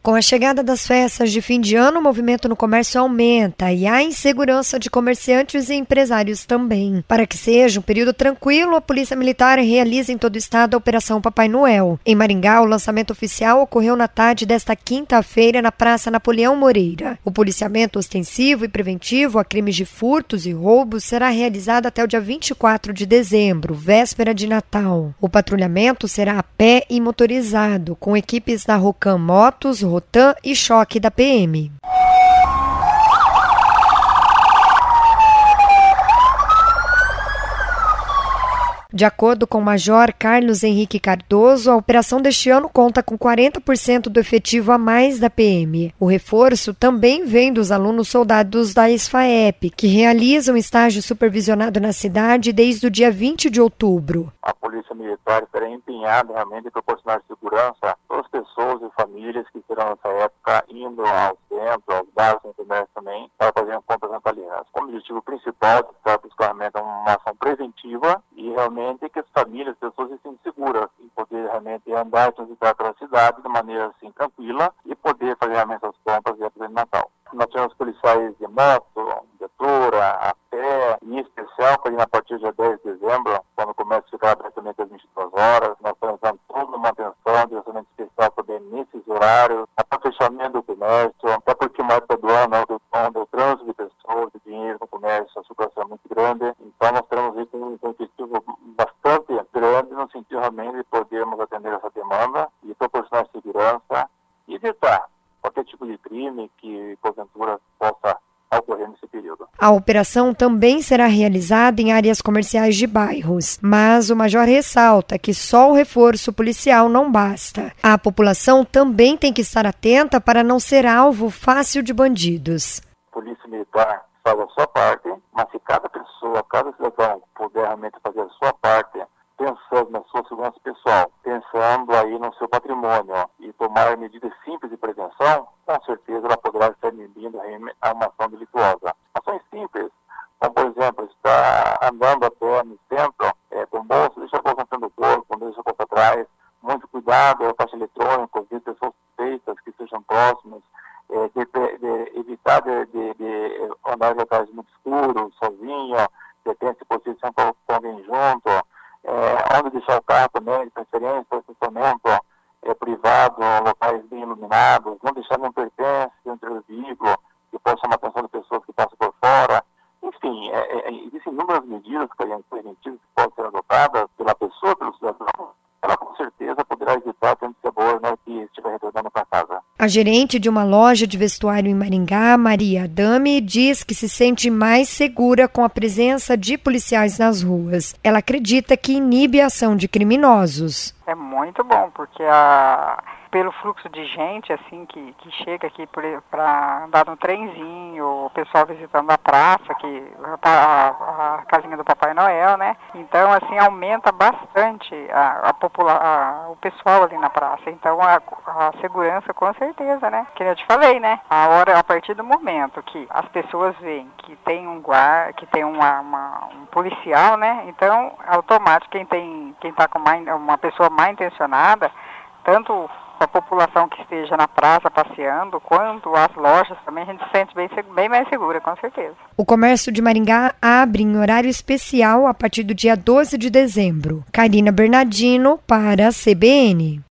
Com a chegada das festas de fim de ano, o movimento no comércio aumenta e há insegurança de comerciantes e empresários também. Para que seja um período tranquilo, a Polícia Militar realiza em todo o estado a Operação Papai Noel. Em Maringá, o lançamento oficial ocorreu na tarde desta quinta-feira na Praça Napoleão Moreira. O policiamento ostensivo e preventivo a crimes de furtos e roubos será realizado até o dia 24 de dezembro, véspera de Natal. O patrulhamento será a pé e motorizado, com equipes da Rocan Motos, Rotan e Choque da PM. De acordo com o Major Carlos Henrique Cardoso, a operação deste ano conta com 40% do efetivo a mais da PM. O reforço também vem dos alunos soldados da SFAEP, que realizam estágio supervisionado na cidade desde o dia 20 de outubro. A Polícia Militar estará empenhada realmente em proporcionar segurança a todas as pessoas e famílias que serão nessa época indo ao centro, aos bares no comércio também, para fazer compras natalinas. O objetivo principal de estar buscando uma ação preventiva e realmente que as famílias, as pessoas se sentem seguras em poder realmente andar e transitar pela cidade de maneira assim tranquila e poder fazer realmente as compras e a de Natal. Nós temos policiais de moto, viatura, a pé, em especial a partir do dia 10 de dezembro, quando o comércio ficará abertamente às 22 horas, nós estamos dando toda uma atenção, direcionamento especial também nesses horários, até o fechamento do comércio, até porque uma época do ano onde o trânsito de pessoas, de dinheiro no comércio, a circulação é muito grande, então nós teremos aí um objetivo bastante grande no sentido realmente de podermos atender essa demanda e proporcionar segurança e evitar qualquer tipo de crime que, porventura, possa ocorrer nesse período. A operação também será realizada em áreas comerciais de bairros, mas o major ressalta que só o reforço policial não basta. A população também tem que estar atenta para não ser alvo fácil de bandidos. A Polícia Militar faz a sua parte, mas se cada pessoa, cada cidadão puder realmente fazer a sua parte, pensando na sua segurança pessoal, pensando aí no seu patrimônio e tomar medidas simples de prevenção, com certeza ela poderá estar inibindo a uma ação delituosa. Ações simples, como por exemplo, estar andando a pé no centro, com o bolso, deixa a bolsa na frente do corpo, não deixa a bolsa atrás, muito cuidado, caixa eletrônica, ouvir pessoas suspeitas que estejam próximas, evitar de andar em locais muito escuros, sozinho, de ter se possível com alguém junto, onde deixar o carro também, de preferência, para estacionamento privado, locais bem iluminados, não deixar nenhum pertence dentro do veículo, que possa chamar a atenção de pessoas que passam por fora. Enfim, existem inúmeras medidas preventivas que podem ser adotadas pela pessoa, pelo cidadão. Ela com certeza poderá evitar tanto sabor, né, que estiver retornando para casa. A gerente de uma loja de vestuário em Maringá, Maria Adame, diz que se sente mais segura com a presença de policiais nas ruas. Ela acredita que inibe a ação de criminosos. É muito bom, porque pelo fluxo de gente assim que chega aqui para andar no trenzinho, o pessoal visitando a praça, a casinha do Papai Noel, né? Então, assim, aumenta bastante o pessoal ali na praça. Então, a segurança, com certeza, né? Que eu te falei, né? A partir do momento que as pessoas veem que tem um guarda, que tem um policial, né? Então, automático, quem tá com uma pessoa mal intencionada, tanto a população que esteja na praça passeando, quanto as lojas também, a gente se sente bem mais segura, com certeza. O comércio de Maringá abre em horário especial a partir do dia 12 de dezembro. Karina Bernardino para a CBN.